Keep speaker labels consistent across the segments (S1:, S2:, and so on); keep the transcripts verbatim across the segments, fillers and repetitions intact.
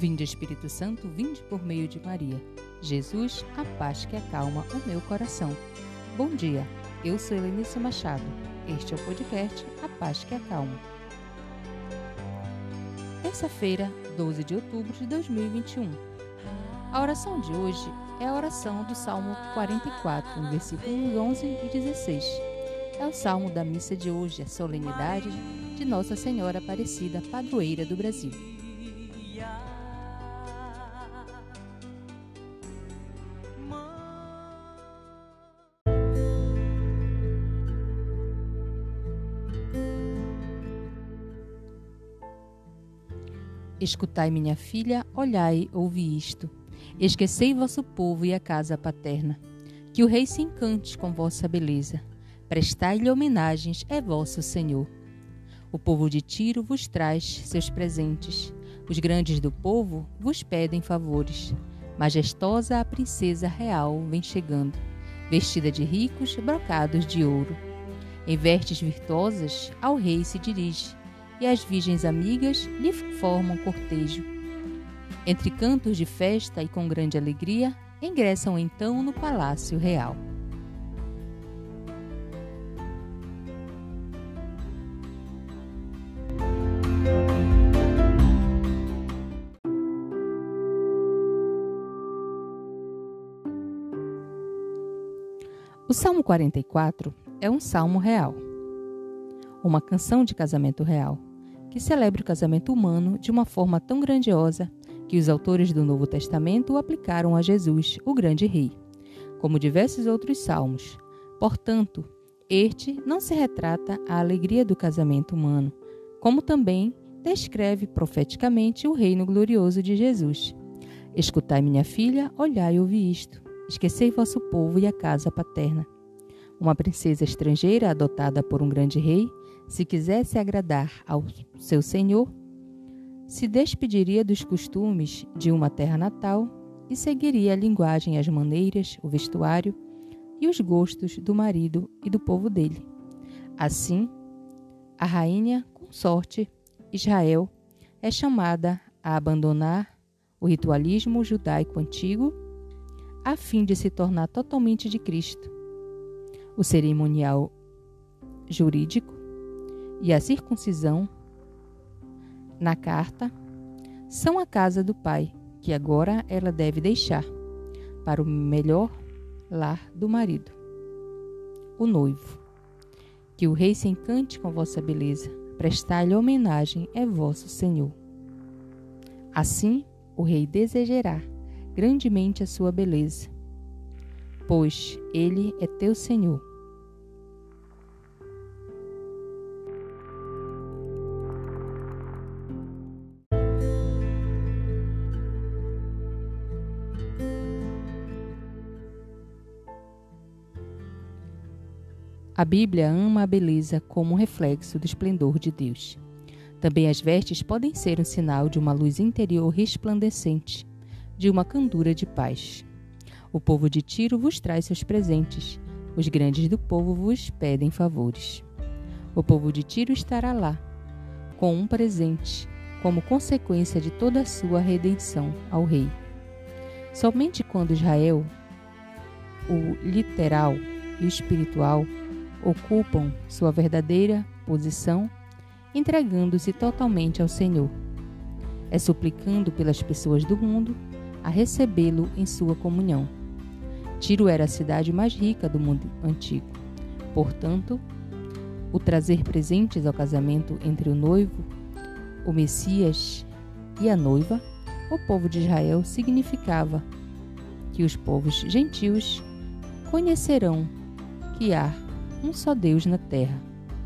S1: Vinde, Espírito Santo, vinde por meio de Maria. Jesus, a paz que acalma o meu coração. Bom dia, eu sou Helenice Machado. Este é o podcast A Paz que Acalma. Terça-feira, doze de outubro de dois mil e vinte e um. A oração de hoje é a oração do Salmo quarenta e quatro, no versículos onze e dezesseis. É o salmo da missa de hoje, a solenidade de Nossa Senhora Aparecida, padroeira do Brasil. Escutai, minha filha, olhai, ouvi isto. Esquecei vosso povo e a casa paterna. Que o rei se encante com vossa beleza. Prestai-lhe homenagens, é vosso Senhor. O povo de Tiro vos traz seus presentes. Os grandes do povo vos pedem favores. Majestosa a princesa real vem chegando, vestida de ricos brocados de ouro. Em vestes virtuosas ao rei se dirige, e as virgens amigas lhe formam cortejo. Entre cantos de festa e com grande alegria, ingressam então no palácio real. O Salmo quarenta e quatro é um salmo real, uma canção de casamento real, que celebra o casamento humano de uma forma tão grandiosa que os autores do Novo Testamento o aplicaram a Jesus, o grande rei, como diversos outros salmos. Portanto, este não se retrata a alegria do casamento humano, como também descreve profeticamente o reino glorioso de Jesus. Escutai, minha filha, olhai e ouvi isto. Esquecei vosso povo e a casa paterna. Uma princesa estrangeira adotada por um grande rei, se quisesse agradar ao seu senhor, se despediria dos costumes de uma terra natal e seguiria a linguagem, as maneiras, o vestuário e os gostos do marido e do povo dele. Assim, a rainha consorte Israel é chamada a abandonar o ritualismo judaico antigo a fim de se tornar totalmente de Cristo. O cerimonial jurídico e a circuncisão na carta são a casa do pai, que agora ela deve deixar, para o melhor lar do marido, o noivo. Que o rei se encante com vossa beleza, prestai-lhe homenagem, é vosso Senhor. Assim, o rei desejará grandemente a sua beleza, pois ele é teu Senhor. A Bíblia ama a beleza como um reflexo do esplendor de Deus. Também as vestes podem ser um sinal de uma luz interior resplandecente, de uma candura de paz. O povo de Tiro vos traz seus presentes, os grandes do povo vos pedem favores. O povo de Tiro estará lá, com um presente, como consequência de toda a sua redenção ao rei. Somente quando Israel, o literal e o espiritual, ocupam sua verdadeira posição, entregando-se totalmente ao Senhor, é suplicando pelas pessoas do mundo a recebê-lo em sua comunhão. Tiro era a cidade mais rica do mundo antigo. Portanto, o trazer presentes ao casamento entre o noivo, o Messias e a noiva, o povo de Israel, significava que os povos gentios conhecerão que há um só Deus na terra.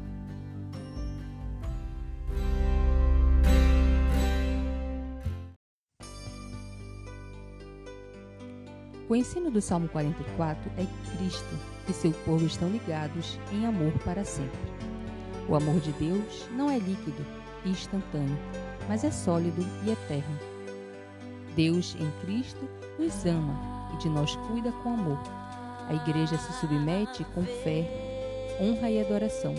S1: O ensino do Salmo quarenta e quatro é que Cristo e seu povo estão ligados em amor para sempre. O amor de Deus não é líquido e instantâneo, mas é sólido e eterno. Deus em Cristo nos ama e de nós cuida com amor. A Igreja se submete com fé, honra e adoração.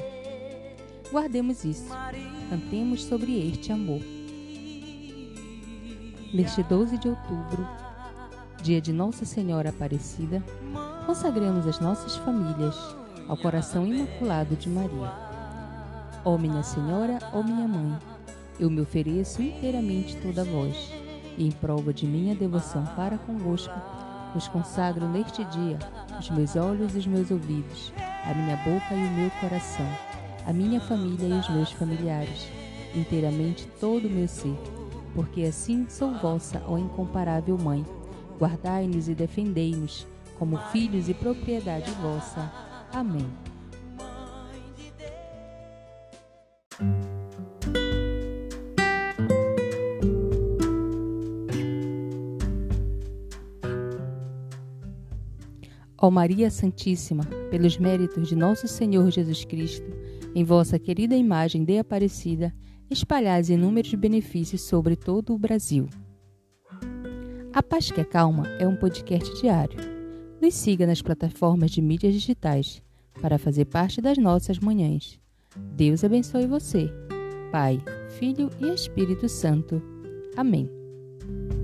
S1: Guardemos isso, cantemos sobre este amor. neste doze de outubro, dia de Nossa Senhora Aparecida, consagremos as nossas famílias ao coração imaculado de Maria. Ó minha Senhora, ó minha Mãe, eu me ofereço inteiramente toda a vós, e em prova de minha devoção para convosco, vos consagro neste dia os meus olhos e os meus ouvidos, a minha boca e o meu coração, a minha família e os meus familiares, inteiramente todo o meu ser, porque assim sou vossa, ó incomparável Mãe. Guardai-nos e defendei-nos, como filhos e propriedade vossa. Amém. Ó Maria Santíssima, pelos méritos de nosso Senhor Jesus Cristo, em vossa querida imagem de Aparecida, espalhais inúmeros benefícios sobre todo o Brasil. A Paz que Acalma é um podcast diário. Nos siga nas plataformas de mídias digitais para fazer parte das nossas manhãs. Deus abençoe você. Pai, Filho e Espírito Santo. Amém.